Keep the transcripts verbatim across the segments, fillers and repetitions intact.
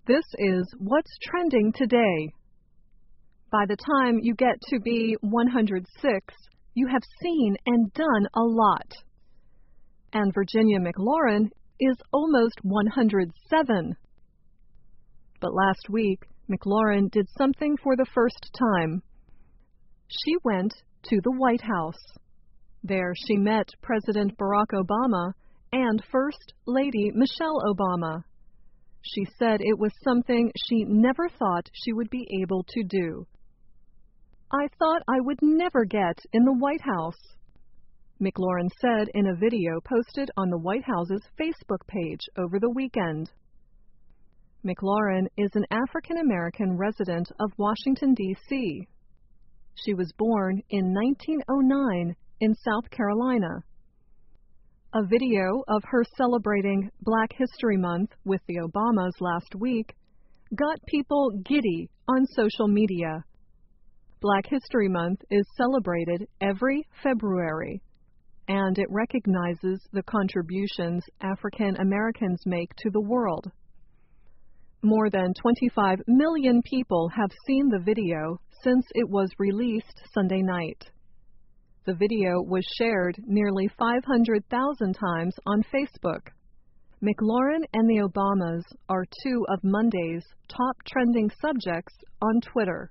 This is What's Trending Today. By the time you get to be one hundred six, you have seen and done a lot. And Virginia McLaurin is almost one hundred seven. But last week, McLaurin did something for the first time. She went to the White House. There she met President Barack Obama and First Lady Michelle Obama. She said it was something she never thought she would be able to do. "I thought I would never get in the White House," McLaurin said in a video posted on the White House's Facebook page over the weekend. McLaurin is an African-American resident of Washington, D C She was born in nineteen oh nine in South Carolina. A video of her celebrating Black History Month with the Obamas last week got people giddy on social media. Black History Month is celebrated every February, and it recognizes the contributions African Americans make to the world. More than twenty-five million people have seen the video since it was released Sunday night. The video was shared nearly five hundred thousand times on Facebook. McLaurin and the Obamas are two of Monday's top trending subjects on Twitter.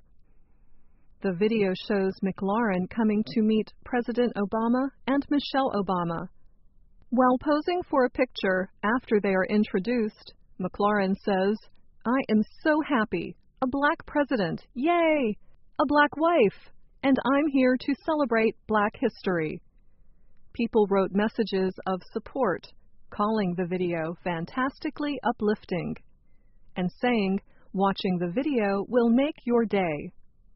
The video shows McLaurin coming to meet President Obama and Michelle Obama. While posing for a picture after they are introduced, McLaurin says, "I am so happy. A black president. Yay! A black wife. And I'm here to celebrate Black history." People wrote messages of support, calling the video fantastically uplifting, and saying, "Watching the video will make your day."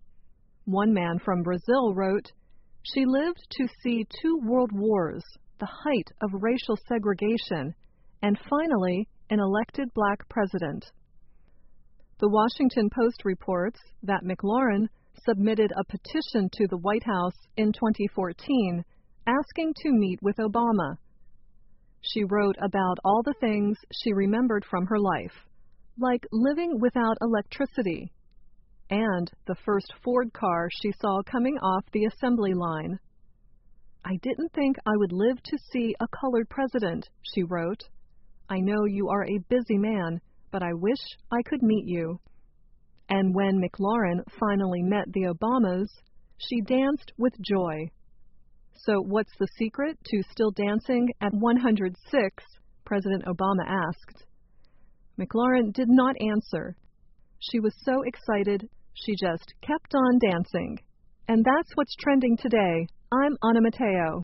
One man from Brazil wrote, "She lived to see two world wars, the height of racial segregation, and finally an elected black president." The Washington Post reports that McLaurin submitted a petition to the White House in twenty fourteen asking to meet with Obama. She wrote about all the things she remembered from her life, like living without electricity, and the first Ford car she saw coming off the assembly line. "I didn't think I would live to see a colored president," she wrote. "I know you are a busy man, but I wish I could meet you." And when McLaurin finally met the Obamas, she danced with joy. "So what's the secret to still dancing at one hundred six? President Obama asked. McLaurin did not answer. She was so excited, she just kept on dancing. And that's what's trending today. I'm Anna Mateo.